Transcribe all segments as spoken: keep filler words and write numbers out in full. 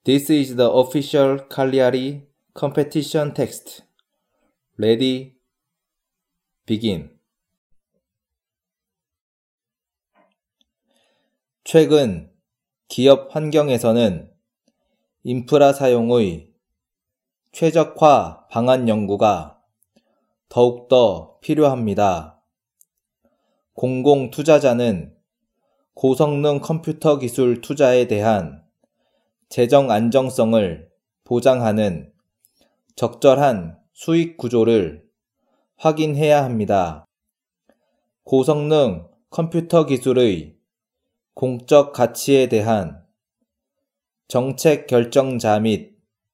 This is the official Cagliari competition text. Ready? Begin. 최근 기업 환경에서는 인프라 사용의 최적화 방안 연구가 더욱더 필요합니다. 공공 투자자는 고성능 컴퓨터 기술 투자에 대한 재정 안정성을 보장하는 적절한 수익 구조를 확인해야 합니다. 고성능 컴퓨터 기술의 공적 가치에 대한 정책 결정자 및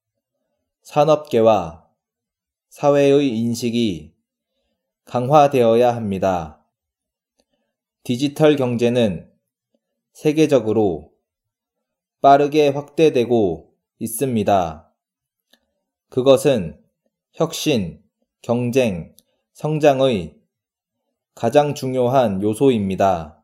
산업계와 사회의 인식이 강화되어야 합니다. 디지털 경제는 세계적으로 빠르게 확대되고 있습니다. 그것은 혁신, 경쟁, 성장의 가장 중요한 요소입니다.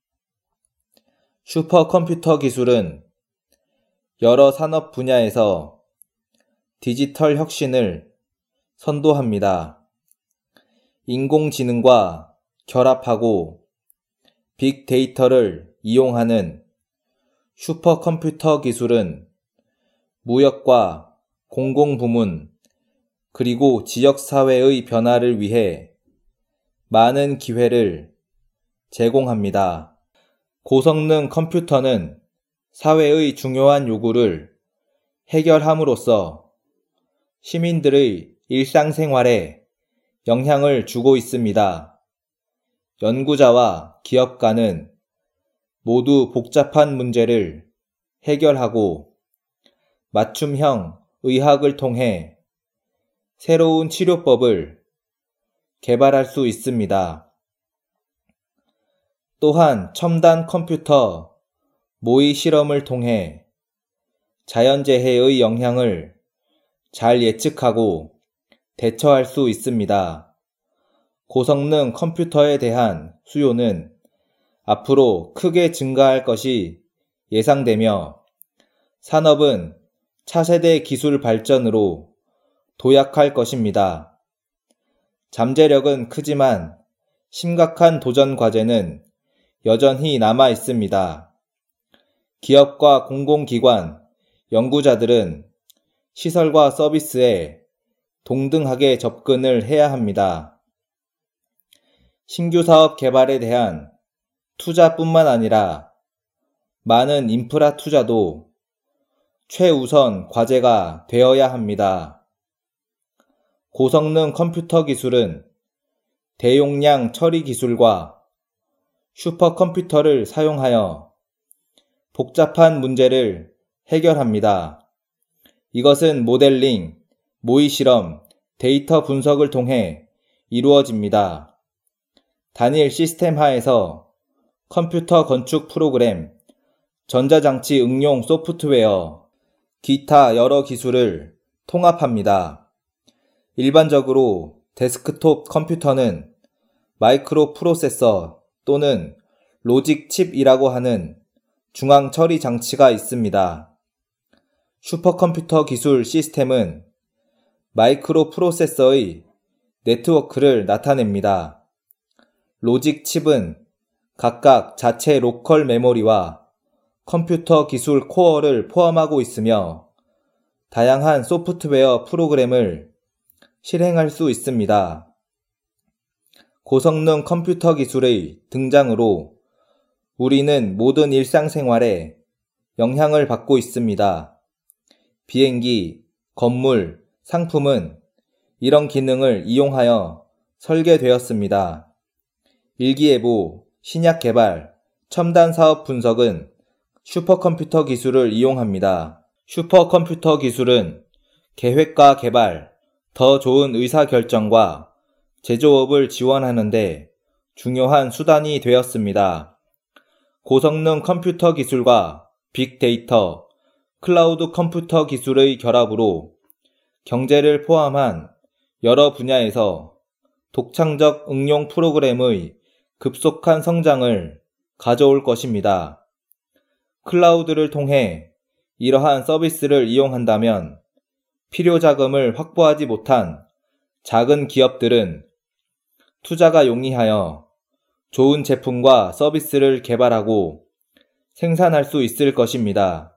슈퍼컴퓨터 기술은 여러 산업 분야에서 디지털 혁신을 선도합니다. 인공지능과 결합하고 빅데이터를 이용하는 슈퍼컴퓨터 기술은 무역과 공공부문 그리고 지역사회의 변화를 위해 많은 기회를 제공합니다. 고성능 컴퓨터는 사회의 중요한 요구를 해결함으로써 시민들의 일상생활에 영향을 주고 있습니다. 연구자와 기업가는 모두 복잡한 문제를 해결하고 맞춤형 의학을 통해 새로운 치료법을 개발할 수 있습니다. 또한 첨단 컴퓨터 모의 실험을 통해 자연재해의 영향을 잘 예측하고 대처할 수 있습니다. 고성능 컴퓨터에 대한 수요는 앞으로 크게 증가할 것이 예상되며 산업은 차세대 기술 발전으로 도약할 것입니다. 잠재력은 크지만 심각한 도전 과제는 여전히 남아 있습니다. 기업과 공공기관, 연구자들은 시설과 서비스에 동등하게 접근을 해야 합니다. 신규 사업 개발에 대한 투자뿐만 아니라 많은 인프라 투자도 최우선 과제가 되어야 합니다. 고성능 컴퓨터 기술은 대용량 처리 기술과 슈퍼컴퓨터를 사용하여 복잡한 문제를 해결합니다. 이것은 모델링, 모의 실험, 데이터 분석을 통해 이루어집니다. 단일 시스템 하에서 컴퓨터 건축 프로그램, 전자장치 응용 소프트웨어, 기타 여러 기술을 통합합니다. 일반적으로 데스크톱 컴퓨터는 마이크로 프로세서 또는 로직 칩이라고 하는 중앙 처리 장치가 있습니다. 슈퍼컴퓨터 기술 시스템은 마이크로 프로세서의 네트워크를 나타냅니다. 로직 칩은 각각 자체 로컬 메모리와 컴퓨터 기술 코어를 포함하고 있으며 다양한 소프트웨어 프로그램을 실행할 수 있습니다. 고성능 컴퓨터 기술의 등장으로 우리는 모든 일상생활에 영향을 받고 있습니다. 비행기, 건물, 상품은 이런 기능을 이용하여 설계되었습니다. 일기예보, 신약 개발, 첨단 사업 분석은 슈퍼컴퓨터 기술을 이용합니다. 슈퍼컴퓨터 기술은 계획과 개발, 더 좋은 의사결정과 제조업을 지원하는데 중요한 수단이 되었습니다. 고성능 컴퓨터 기술과 빅데이터, 클라우드 컴퓨터 기술의 결합으로 경제를 포함한 여러 분야에서 독창적 응용 프로그램의 급속한 성장을 가져올 것입니다. 클라우드를 통해 이러한 서비스를 이용한다면 필요 자금을 확보하지 못한 작은 기업들은 투자가 용이하여 좋은 제품과 서비스를 개발하고 생산할 수 있을 것입니다.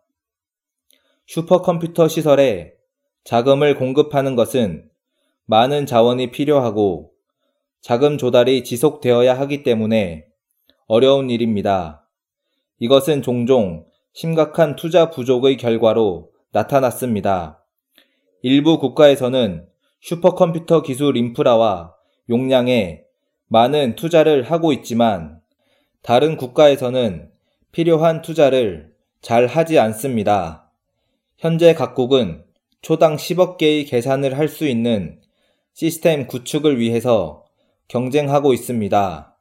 슈퍼컴퓨터 시설에 자금을 공급하는 것은 많은 자원이 필요하고 자금 조달이 지속되어야 하기 때문에 어려운 일입니다. 이것은 종종 심각한 투자 부족의 결과로 나타났습니다. 일부 국가에서는 슈퍼컴퓨터 기술 인프라와 용량에 많은 투자를 하고 있지만 다른 국가에서는 필요한 투자를 잘 하지 않습니다. 현재 각국은 초당 십억 개의 계산을 할 수 있는 시스템 구축을 위해서 경쟁하고 있습니다.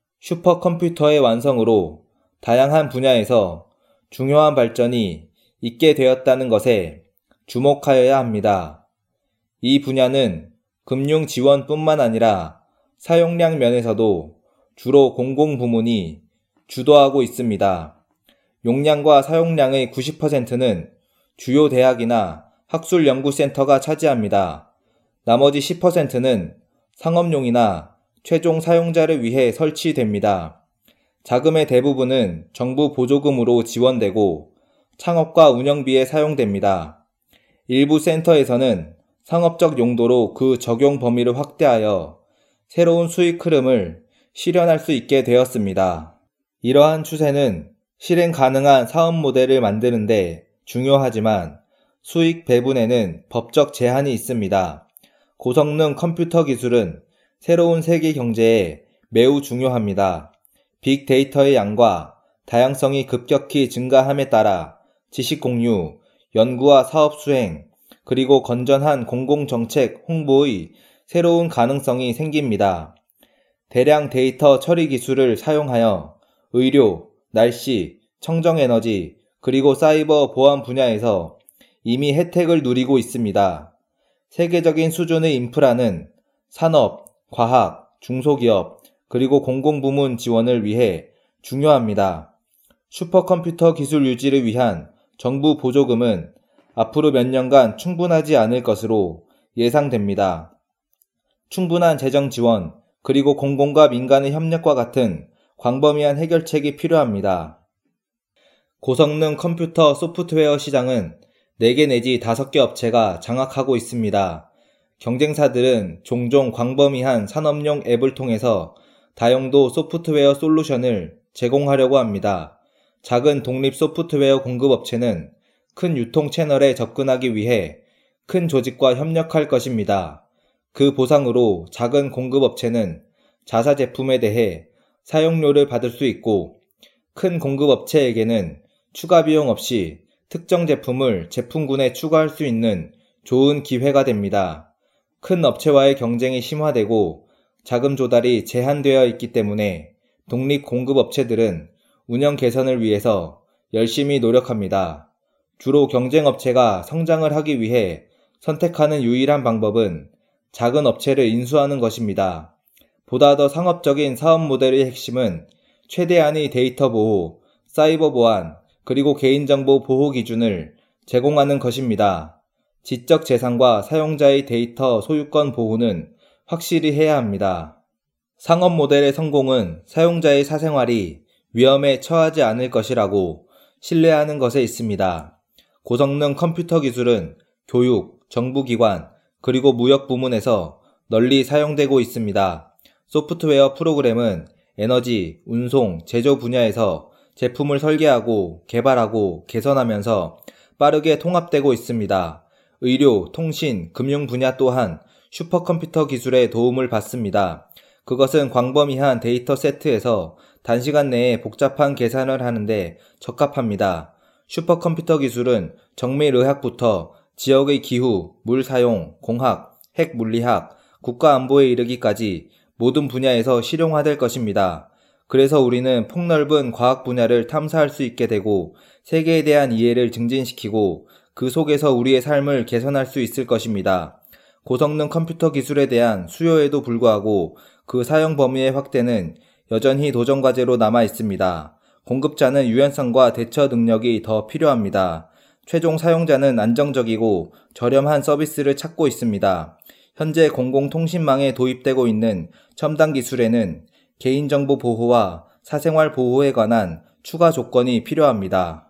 슈퍼컴퓨터의 완성으로 다양한 분야에서 중요한 발전이 있게 되었다는 것에 주목하여야 합니다. 이 분야는 금융 지원뿐만 아니라 사용량 면에서도 주로 공공부문이 주도하고 있습니다. 용량과 사용량의 구십 퍼센트는 주요 대학이나 학술연구센터가 차지합니다. 나머지 십 퍼센트는 상업용이나 최종 사용자를 위해 설치됩니다. 자금의 대부분은 정부 보조금으로 지원되고 창업과 운영비에 사용됩니다. 일부 센터에서는 상업적 용도로 그 적용 범위를 확대하여 새로운 수익 흐름을 실현할 수 있게 되었습니다. 이러한 추세는 실행 가능한 사업 모델을 만드는 데 중요하지만 수익 배분에는 법적 제한이 있습니다. 고성능 컴퓨터 기술은 새로운 세계 경제에 매우 중요합니다. 빅데이터의 양과 다양성이 급격히 증가함에 따라 지식 공유, 연구와 사업 수행, 그리고 건전한 공공정책 홍보의 새로운 가능성이 생깁니다. 대량 데이터 처리 기술을 사용하여 의료, 날씨, 청정에너지, 그리고 사이버 보안 분야에서 이미 혜택을 누리고 있습니다. 세계적인 수준의 인프라는 산업, 과학, 중소기업, 그리고 공공부문 지원을 위해 중요합니다. 슈퍼컴퓨터 기술 유지를 위한 정부 보조금은 앞으로 몇 년간 충분하지 않을 것으로 예상됩니다. 충분한 재정 지원, 그리고 공공과 민간의 협력과 같은 광범위한 해결책이 필요합니다. 고성능 컴퓨터 소프트웨어 시장은 네 개 내지 다섯 개 업체가 장악하고 있습니다. 경쟁사들은 종종 광범위한 산업용 앱을 통해서 다용도 소프트웨어 솔루션을 제공하려고 합니다. 작은 독립 소프트웨어 공급업체는 큰 유통 채널에 접근하기 위해 큰 조직과 협력할 것입니다. 그 보상으로 작은 공급업체는 자사 제품에 대해 사용료를 받을 수 있고 큰 공급업체에게는 추가 비용 없이 특정 제품을 제품군에 추가할 수 있는 좋은 기회가 됩니다. 큰 업체와의 경쟁이 심화되고 자금 조달이 제한되어 있기 때문에 독립 공급업체들은 운영 개선을 위해서 열심히 노력합니다. 주로 경쟁업체가 성장을 하기 위해 선택하는 유일한 방법은 작은 업체를 인수하는 것입니다. 보다 더 상업적인 사업 모델의 핵심은 최대한의 데이터 보호, 사이버 보안, 그리고 개인정보 보호 기준을 제공하는 것입니다. 지적 재산과 사용자의 데이터 소유권 보호는 확실히 해야 합니다. 상업 모델의 성공은 사용자의 사생활이 위험에 처하지 않을 것이라고 신뢰하는 것에 있습니다. 고성능 컴퓨터 기술은 교육, 정부기관, 그리고 무역 부문에서 널리 사용되고 있습니다. 소프트웨어 프로그램은 에너지, 운송, 제조 분야에서 제품을 설계하고 개발하고 개선하면서 빠르게 통합되고 있습니다. 의료, 통신, 금융 분야 또한 슈퍼컴퓨터 기술의 도움을 받습니다. 그것은 광범위한 데이터 세트에서 단시간 내에 복잡한 계산을 하는데 적합합니다. 슈퍼컴퓨터 기술은 정밀의학부터 지역의 기후, 물 사용, 공학, 핵 물리학, 국가안보에 이르기까지 모든 분야에서 실용화될 것입니다. 그래서 우리는 폭넓은 과학 분야를 탐사할 수 있게 되고 세계에 대한 이해를 증진시키고 그 속에서 우리의 삶을 개선할 수 있을 것입니다. 고성능 컴퓨터 기술에 대한 수요에도 불구하고 그 사용 범위의 확대는 여전히 도전 과제로 남아 있습니다. 공급자는 유연성과 대처 능력이 더 필요합니다. 최종 사용자는 안정적이고 저렴한 서비스를 찾고 있습니다. 현재 공공통신망에 도입되고 있는 첨단 기술에는 개인정보 보호와 사생활 보호에 관한 추가 조건이 필요합니다.